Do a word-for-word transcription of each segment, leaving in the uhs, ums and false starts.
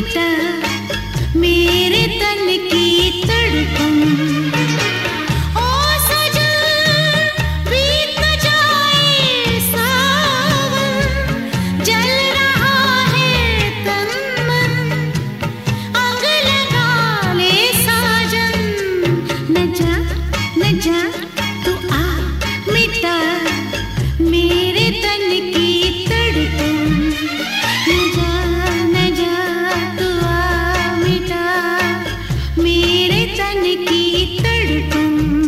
मिटा मेरे तन की तड़पन। ओ सजन बीत जाए सावन, जल रहा है तन मन, आग लगा ले साजन। न जा न जा तू आ मिटा मेरे तन की तड़पन। न जा न जा तू आ मिटा मेरे तन की तड़पन।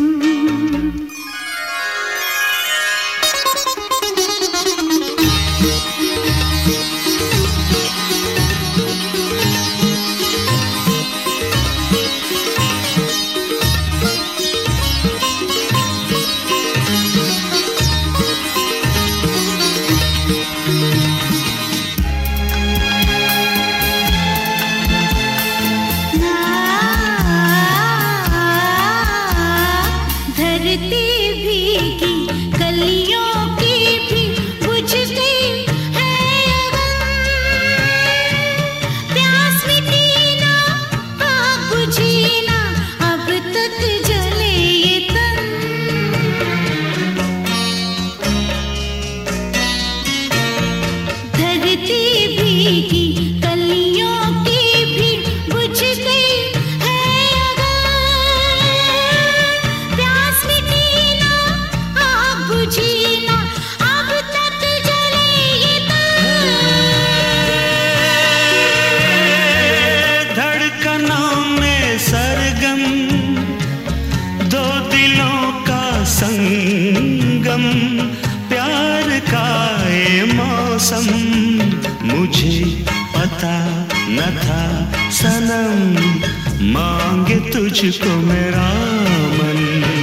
धरती भीगी कलियों की भी बुझ गई है अगन। प्यास मिटी ना आग बुझी ना, अब तक जले ये तन। धरती भीगी कलियों की भी बुझ गई है जीना, अब तक जले ये धड़कनों में सरगम, दो दिलों का संगम, प्यार का ये मौसम मुझे पता न था सनम, मांगे तुझको मेरा मन।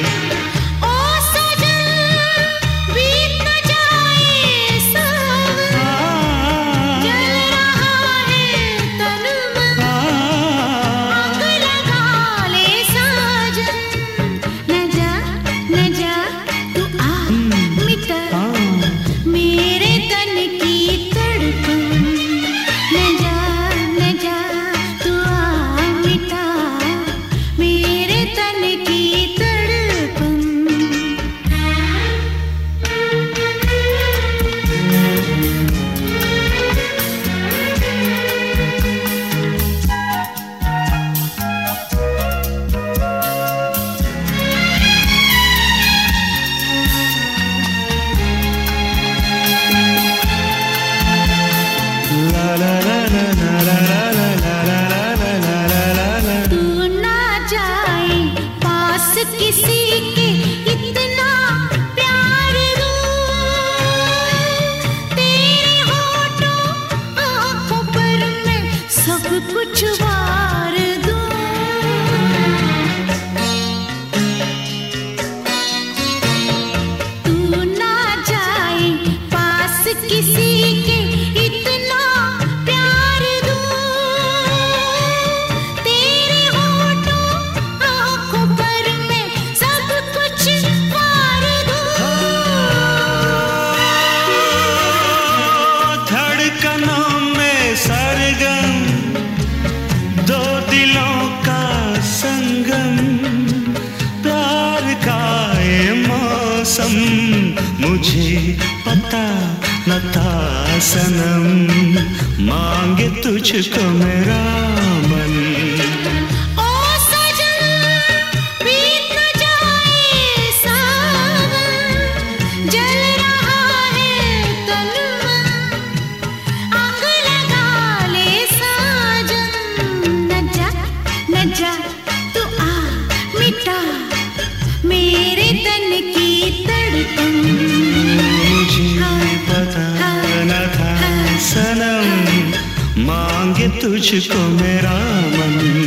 तू ना जाए पास किसी के, इतना प्यार दूं। तेरे होठों आँखों पर मैं सब कुछ वार दूं। तू ना जाए पास किसी के, इतना प्यार दूं। तेरे होठों आँखों पर मैं सब कुछ वार दूं। धड़कनों में सरगम, दो दिलों का संगम, प्यार का ये मौसम मुझे पता न था सनम, मांगे तुझको मेरा मन। ओ सजन बीत न जाए सावन, जल रहा है तन मन, आग लगा ले साजन। न जा न जा तू आ मिटा मेरे तन की तड़पन। मुझे पता न था सनम, मांगे तुझको मेरा मन।